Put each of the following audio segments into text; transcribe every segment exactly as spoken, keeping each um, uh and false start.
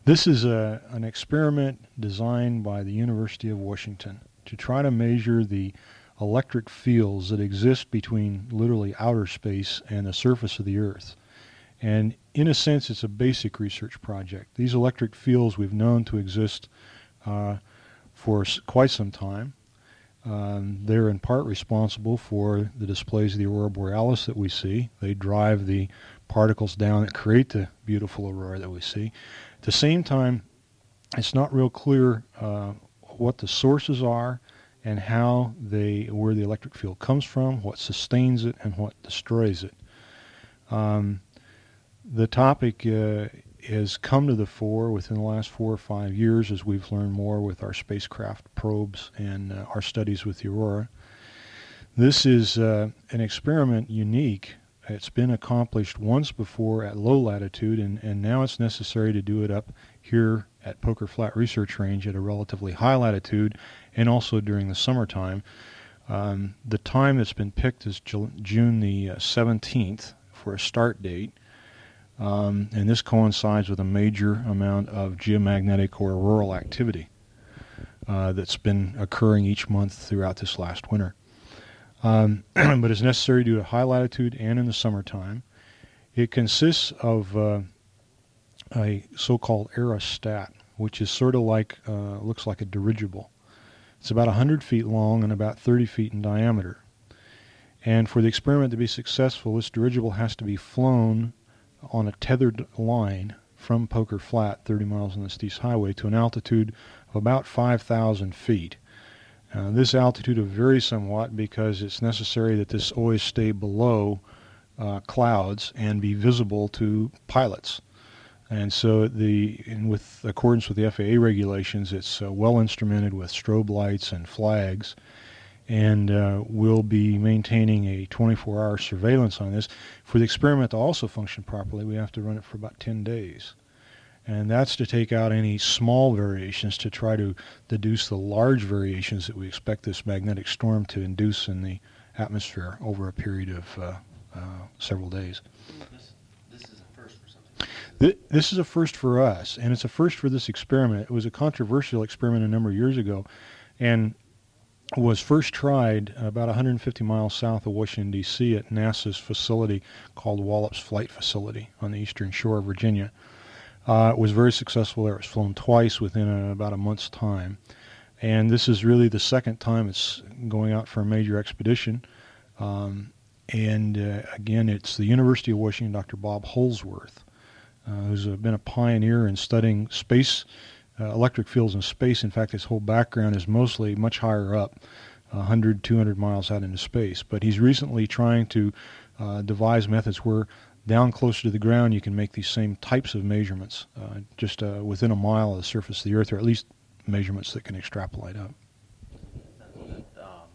This is a, an experiment designed by the University of Washington to try to measure the electric fields that exist between literally outer space and the surface of the Earth. And in a sense, it's a basic research project. These electric fields we've known to exist uh, for quite some time. Um, they're in part responsible for the displays of the aurora borealis that we see. They drive the particles down that create the beautiful aurora that we see. At the same time, it's not real clear uh, what the sources are and how they, where the electric field comes from, what sustains it, and what destroys it. Um, the topic uh, has come to the fore within the last four or five years as we've learned more with our spacecraft probes and uh, our studies with the aurora. This is uh, an experiment unique. It's been accomplished once before at low latitude, and, and now it's necessary to do it up here at Poker Flat Research Range at a relatively high latitude, and also during the summertime. Um, the time that's been picked is June the seventeenth for a start date. Um, and this coincides with a major amount of geomagnetic or auroral activity uh, that's been occurring each month throughout this last winter. Um, but it's necessary to do it at high latitude and in the summertime. It consists of uh, a so-called aerostat, which is sort of like, uh, looks like a dirigible. It's about one hundred feet long and about thirty feet in diameter. And for the experiment to be successful, this dirigible has to be flown on a tethered line from Poker Flat, thirty miles on the East Highway, to an altitude of about five thousand feet. Uh, this altitude will vary somewhat because it's necessary that this always stay below uh, clouds and be visible to pilots. And so, the in with accordance with the F A A regulations, it's uh, well instrumented with strobe lights and flags, and uh, we'll be maintaining a twenty-four hour surveillance on this. For the experiment to also function properly, we have to run it for about ten days. And that's to take out any small variations to try to deduce the large variations that we expect this magnetic storm to induce in the atmosphere over a period of uh, uh, several days. This, this is a first for something. Th- this is a first for us, and it's a first for this experiment. It was a controversial experiment a number of years ago, and was first tried about one hundred fifty miles south of Washington, D C at NASA's facility called Wallops Flight Facility on the eastern shore of Virginia. Uh, it was very successful there. It was flown twice within a, about a month's time. And this is really the second time it's going out for a major expedition. Um, and uh, again, it's the University of Washington, Doctor Bob Holsworth, uh, who's uh, been a pioneer in studying space Uh, electric fields in space. In fact, his whole background is mostly much higher up, one hundred, two hundred miles out into space. But he's recently trying to uh, devise methods where down closer to the ground you can make these same types of measurements uh, just uh, within a mile of the surface of the Earth, or at least measurements that can extrapolate up. Um,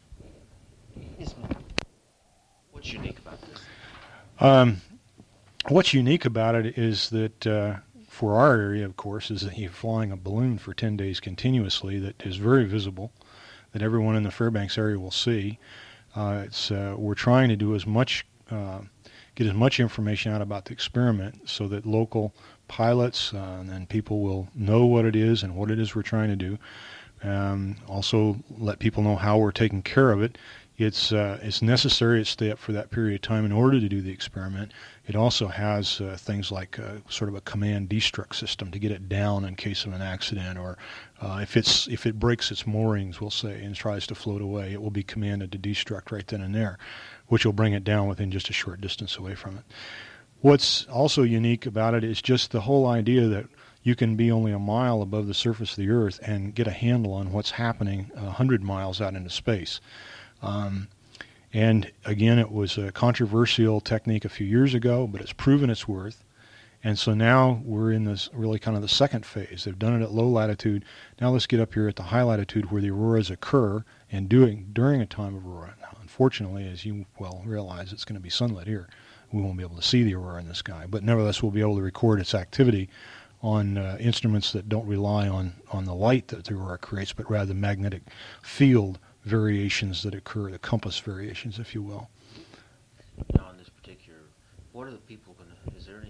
what's unique about this? Um, what's unique about it is that uh, for our area, of course, is that you're flying a balloon for ten days continuously that is very visible, that everyone in the Fairbanks area will see. Uh, it's uh, we're trying to do as much, uh, get as much information out about the experiment so that local pilots uh, and then people will know what it is and what it is we're trying to do. Um, also, let people know how we're taking care of it. It's uh, it's necessary to stay up for that period of time in order to do the experiment. It also has uh, things like uh, sort of a command destruct system to get it down in case of an accident, or uh, if it's if it breaks its moorings, we'll say, and tries to float away, it will be commanded to destruct right then and there, which will bring it down within just a short distance away from it. What's also unique about it is just the whole idea that you can be only a mile above the surface of the Earth and get a handle on what's happening a hundred miles out into space. Um, and again, it was a controversial technique a few years ago, but it's proven its worth. And so now we're in this really kind of the second phase. They've done it at low latitude. Now let's get up here at the high latitude where the auroras occur, and doing during a time of aurora. Now, unfortunately, as you well realize, it's going to be sunlit here. We won't be able to see the aurora in the sky, but nevertheless, we'll be able to record its activity on uh, instruments that don't rely on, on the light that the aurora creates, but rather the magnetic field variations that occur, the compass variations, if you will. Now, in this particular, what are the people going to, is there any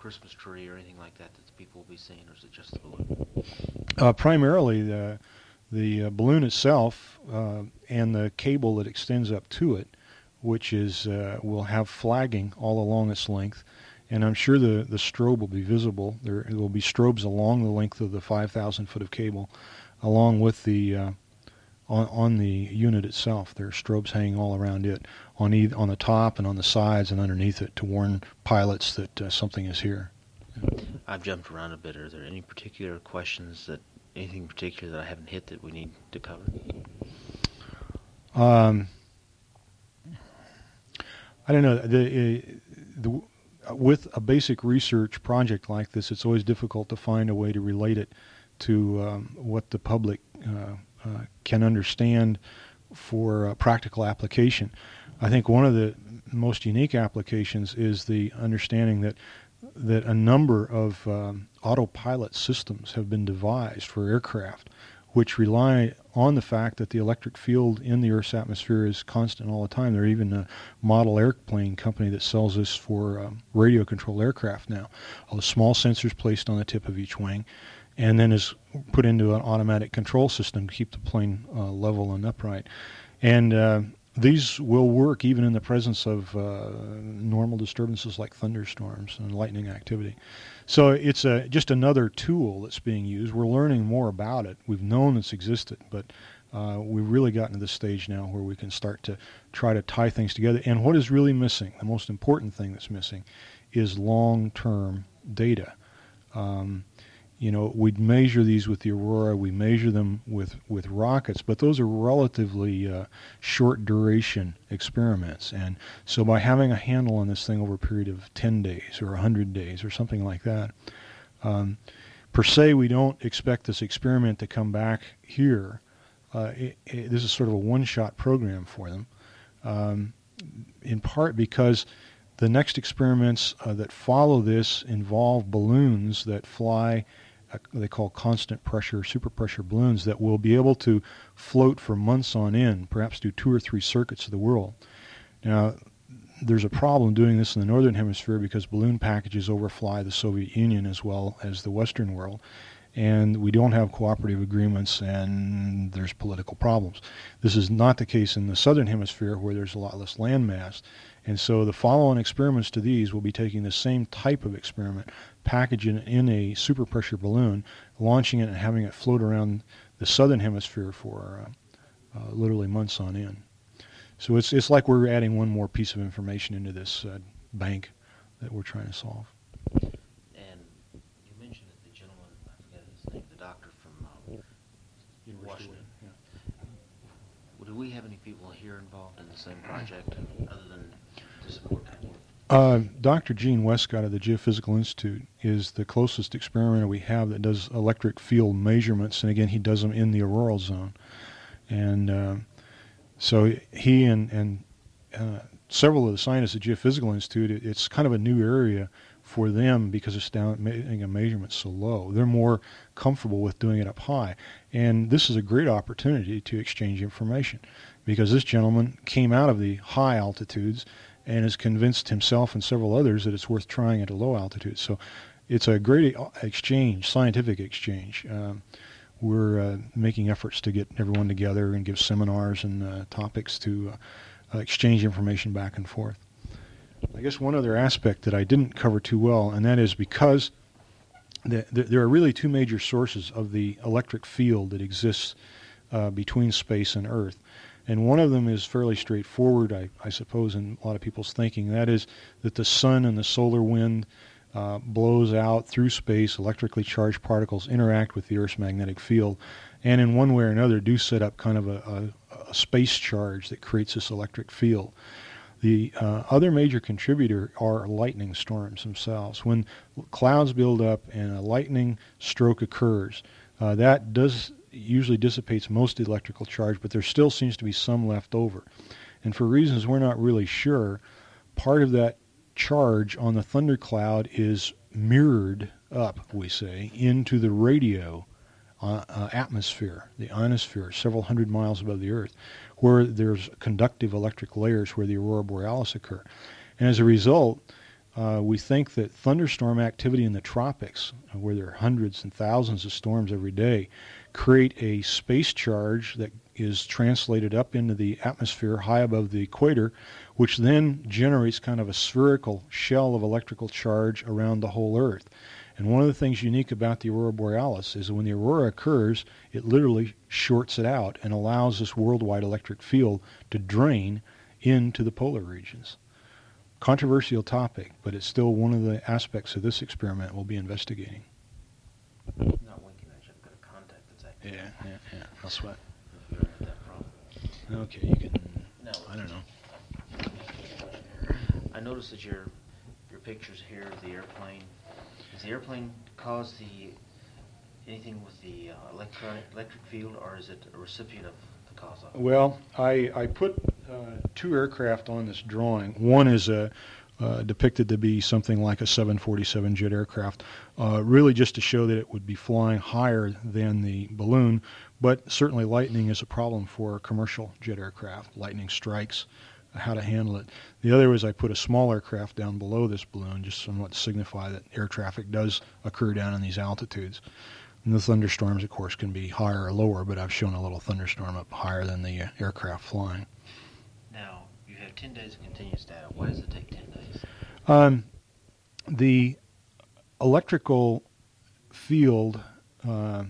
Christmas tree or anything like that that the people will be seeing, or is it just the balloon? Uh, primarily the the uh, balloon itself uh, and the cable that extends up to it, which is uh, will have flagging all along its length, and I'm sure the the strobe will be visible. There will be strobes along the length of the five thousand foot of cable, along with the uh, on on the unit itself. There are strobes hanging all around it, on either, on the top and on the sides and underneath it, to warn pilots that uh, something is here. I've jumped around a bit. Are there any particular questions that, anything in particular that I haven't hit that we need to cover? Um, I don't know. The, the, with a basic research project like this, it's always difficult to find a way to relate it to um, what the public uh, uh, can understand for uh, practical application. I think one of the most unique applications is the understanding that that a number of um, autopilot systems have been devised for aircraft, which rely on the fact that the electric field in the Earth's atmosphere is constant all the time. There's even a model airplane company that sells this for um, radio-controlled aircraft now. All the small sensors placed on the tip of each wing, and then is put into an automatic control system to keep the plane uh, level and upright. And uh, these will work even in the presence of uh, normal disturbances like thunderstorms and lightning activity. So it's a, just another tool that's being used. We're learning more about it. We've known it's existed, but uh, we've really gotten to this stage now where we can start to try to tie things together. And what is really missing, the most important thing that's missing, is long-term data. Um, You know, we'd measure these with the Aurora, we measure them with, with rockets, but those are relatively uh, short duration experiments. And so by having a handle on this thing over a period of ten days or one hundred days or something like that, um, per se we don't expect this experiment to come back here. Uh, it, it, this is sort of a one-shot program for them, um, in part because the next experiments uh, that follow this involve balloons that fly, uh, they call constant pressure, superpressure balloons, that will be able to float for months on end, perhaps do two or three circuits of the world. Now, there's a problem doing this in the northern hemisphere because balloon packages overfly the Soviet Union as well as the Western world, and we don't have cooperative agreements, and there's political problems. This is not the case in the southern hemisphere, where there's a lot less land mass. And so the follow-on experiments to these will be taking the same type of experiment, packaging it in a superpressure balloon, launching it and having it float around the southern hemisphere for uh, uh, literally months on end. So it's it's like we're adding one more piece of information into this uh, bank that we're trying to solve. And you mentioned that the gentleman, I forget his name, the doctor from uh, Washington. Yeah. Do we have any people here involved in the same project other than to support that? Uh, Doctor Gene Westcott of the Geophysical Institute is the closest experimenter we have that does electric field measurements, and again, he does them in the auroral zone. And uh, so he and, and uh, several of the scientists at the Geophysical Institute, it, it's kind of a new area for them because it's down making a measurement so low. They're more comfortable with doing it up high. And this is a great opportunity to exchange information, because this gentleman came out of the high altitudes and has convinced himself and several others that it's worth trying at a low altitude. So it's a great exchange, scientific exchange. Um, we're uh, making efforts to get everyone together and give seminars and uh, topics to uh, exchange information back and forth. I guess one other aspect that I didn't cover too well, and that is because the, the, there are really two major sources of the electric field that exists uh, between space and Earth. And one of them is fairly straightforward, I, I suppose, in a lot of people's thinking. That is that the sun and the solar wind uh, blows out through space, electrically charged particles interact with the Earth's magnetic field, and in one way or another do set up kind of a, a, a space charge that creates this electric field. The uh, other major contributor are lightning storms themselves. When clouds build up and a lightning stroke occurs, uh, that does usually dissipates most of the electrical charge, but there still seems to be some left over. And for reasons we're not really sure, part of that charge on the thundercloud is mirrored up, we say, into the radio uh, uh, atmosphere, the ionosphere, several hundred miles above the Earth, where there's conductive electric layers where the aurora borealis occur. And as a result, Uh, we think that thunderstorm activity in the tropics, where there are hundreds and thousands of storms every day, create a space charge that is translated up into the atmosphere high above the equator, which then generates kind of a spherical shell of electrical charge around the whole Earth. And one of the things unique about the aurora borealis is that when the aurora occurs, it literally shorts it out and allows this worldwide electric field to drain into the polar regions. Controversial topic, but it's still one of the aspects of this experiment we'll be investigating. I'm not winking at you. I've got a contact that's active. Yeah, yeah, yeah. I'll sweat. If you don't have that problem. Okay, you can, No. I don't know. I noticed that your your pictures here of the airplane. Does the airplane cause the anything with the uh, electronic electric field, or is it a recipient of the cause of it? Well, I, I put uh, two aircraft on this drawing. One is a, uh, depicted to be something like a seven forty-seven jet aircraft, uh, really just to show that it would be flying higher than the balloon, but certainly lightning is a problem for commercial jet aircraft. Lightning strikes, how to handle it. The other was I put a small aircraft down below this balloon, just somewhat to signify that air traffic does occur down in these altitudes. And the thunderstorms, of course, can be higher or lower, but I've shown a little thunderstorm up higher than the uh, aircraft flying. Now, you have ten days of continuous data. Why does it take ten days? Um, the electrical field uh,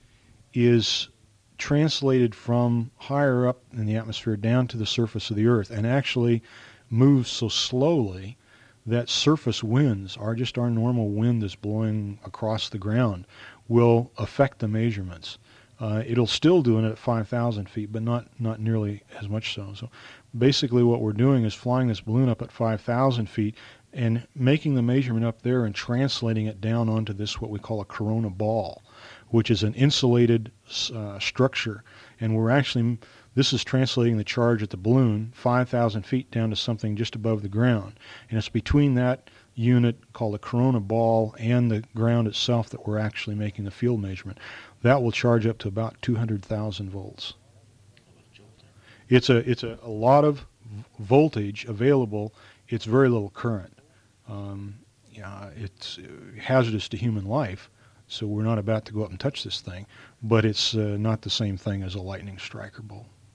is translated from higher up in the atmosphere down to the surface of the Earth, and actually moves so slowly that surface winds, are just our normal wind that's blowing across the ground, will affect the measurements. Uh, it'll still do it at five thousand feet, but not, not nearly as much so. So basically what we're doing is flying this balloon up at five thousand feet and making the measurement up there and translating it down onto this, what we call a corona ball, which is an insulated uh, structure. And we're actually, this is translating the charge at the balloon five thousand feet down to something just above the ground. And it's between that unit called a corona ball and the ground itself that we're actually making the field measurement. That will charge up to about two hundred thousand volts. It's a it's a, a lot of voltage available. It's very little current. Um, yeah, it's hazardous to human life, so we're not about to go up and touch this thing. But it's uh, not the same thing as a lightning strike or bolt.